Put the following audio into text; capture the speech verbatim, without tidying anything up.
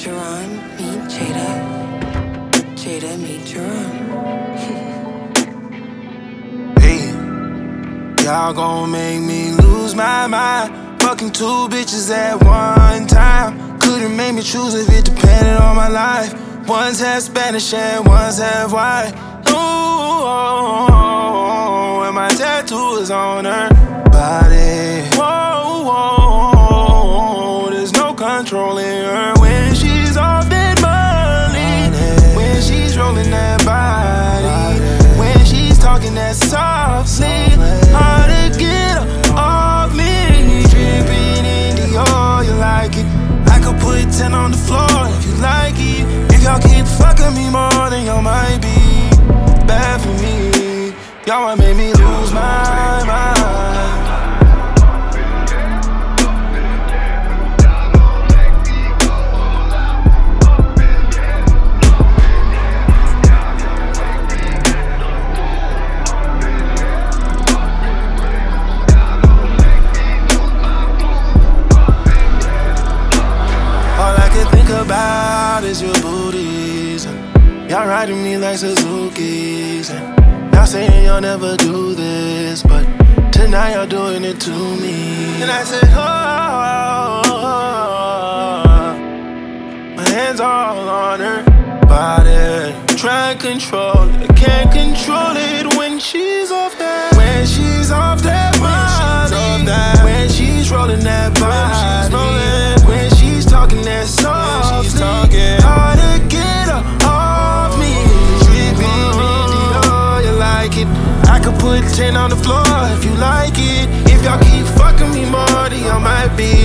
Jerron, meet Jada. Jada, meet Jerron. Hey, y'all gon' make me lose my mind. Fucking two bitches at one time. Couldn't make me choose if it depended on my life. One's half Spanish and one's half white. Ooh, and my tattoo is on her body. Whoa, whoa, there's no controlling her when she's off that money. When she's rolling that body. When she's talking that softly. Hard to get her off me. Dripping in Dior, you like it. I could put ten on the floor if you like it. If y'all keep fucking me more, then y'all might be bad for me. Y'all might make me lose my mind. All I can think about is your booties, and y'all riding me like Suzuki's, and y'all saying y'all never do this, but tonight y'all doing it to me. And I said, oh, my hands all on her body. Try and control it, I can't control it when she's off that. When she's off that body. When she's rolling that body. When she's talking that softly. Hard to get her off me. Dripping in Dior, you like it. I could put ten on the floor if you like it. If y'all keep fucking me more, then y'all might be